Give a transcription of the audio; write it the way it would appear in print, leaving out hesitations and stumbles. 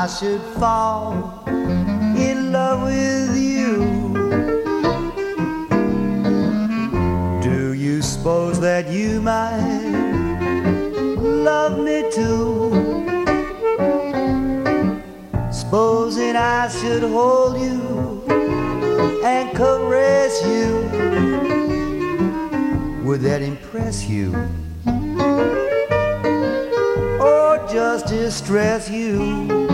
I should fall in love with you, do you suppose that you might love me too? Supposing I should hold you and caress you, would that impress you or just distress you?